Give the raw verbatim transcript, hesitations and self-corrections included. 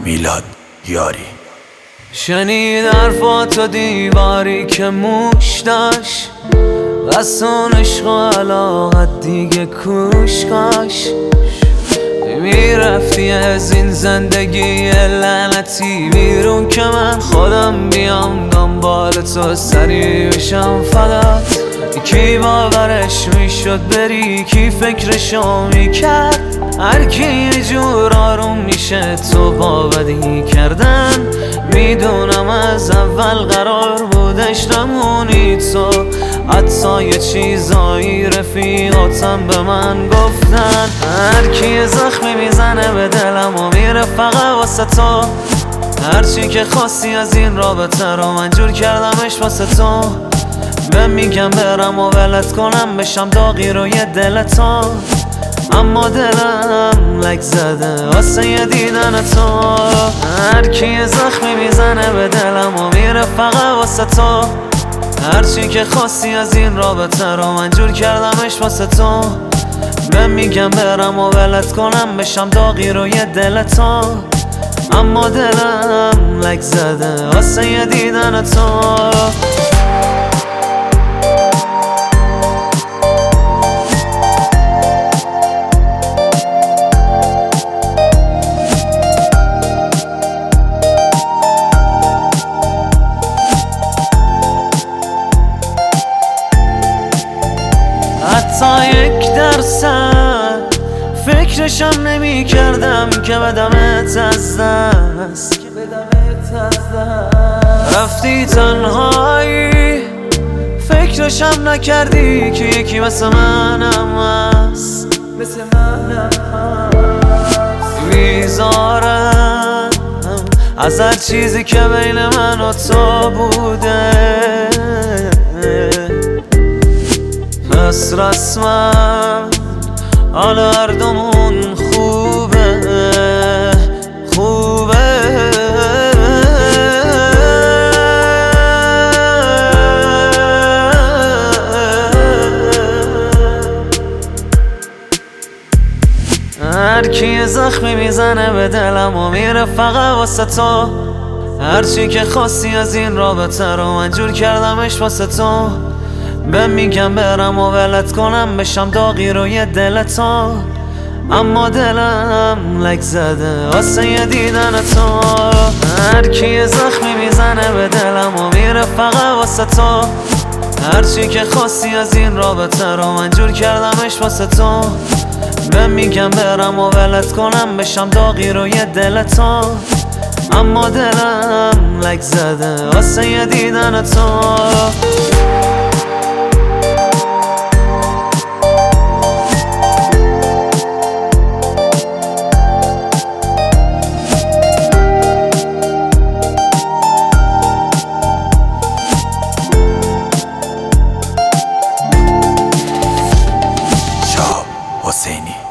میلاد یاری. شنید حرفاتو دیواری که موش داشت، قصون عشق و علاقت دیگه کوش کاش. میرفتی از این زندگی لعنتی بیرون که من خودم بیام دنبال تو سریع بشم فقط. کی باورش میشد بری، کی فکرشو میکرد؟ هر کی یه جور آروم میشه تو با بدی کردن. میدونم از اول قرار بودش نمونی تو، حتی یه چیزایی رفیقاتم به من گفتن. هر کی زخمی میزنه به دلم و میره فقط واسه تو. هرچی که خواستی از این رابطه رو من جور کردمش واسه تو. به میگم برم و ولت کنم بشم داغی روی دل تو، اما دلم لک زده واسه یه دیدن تو. هر کی زخمی میزنه به دلم و میره فقط واسه تو. هرچی که خواستی از این رابطه رو من جور کردمش واسه تو. به میگم برم و ولت کنم بشم داغی روی دل تو، اما دلم لک زده واسه یه دیدن تو. حتی یک درصد فکرشم نمی کردم که بدمت از دست. رفتی تنهایی، فکرشم نکردی که یکی مثل منم هست. بیزارم از هر چیزی که بین من و تو بوده، پس رسما حال هر دومون خوبه خوبه. هر کی زخمی میزنه به دلم و میره فقط واسه تو. هرچی که خواستی از این رابطه رو من جور کردمش واسه تو. به میگم برم و ولت کنم بشم داغی روی دل تو، اما دلم لک زده واسه یه دیدن تو. هر کی زخمی میزنه به دلم و میره فقط واسه تو. هرچی که خواستی از این رابطه رو من جور کردمش واسه تو. به میگم برم و ولت کنم بشم داغی روی دل تو، اما دلم لک زده واسه یه دیدن تو. حسینی